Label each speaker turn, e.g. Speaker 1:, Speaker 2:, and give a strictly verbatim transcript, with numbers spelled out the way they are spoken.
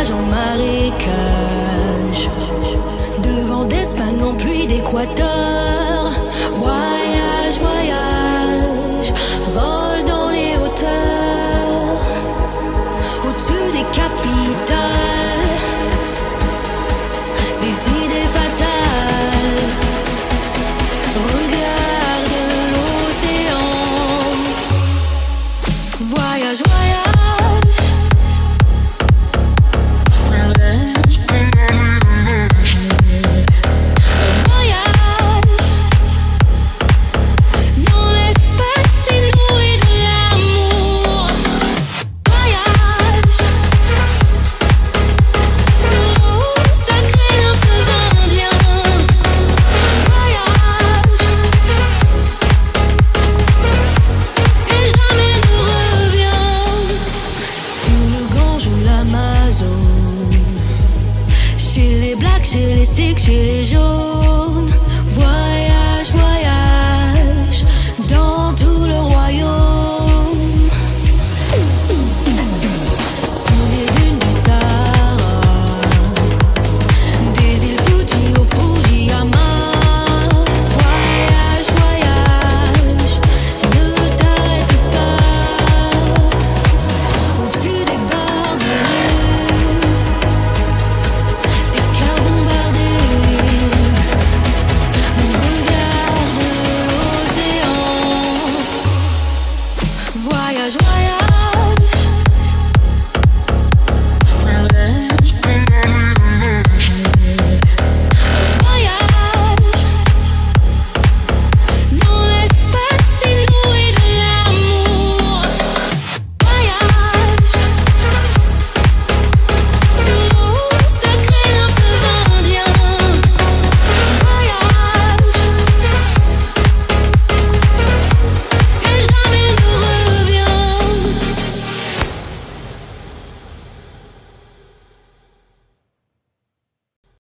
Speaker 1: voyage en marécage, devant d'Espagne en pluie d'Équateur. Voyage, voyage, vol dans les hauteurs, au-dessus des capitales, des idées fatales. Regarde l'océan. Voyage, voyage. Chez les sikhs, chez les jaunes. Voyage, voyage, dans tout le royaume. Sous les dunes du Sahara, des îles Fuji au Fujiyama. Voyage, voyage, ne t'arrête pas. Au-dessus des barbelés, des cœurs bombardés. Regarde l'océan. Voyage, voyage.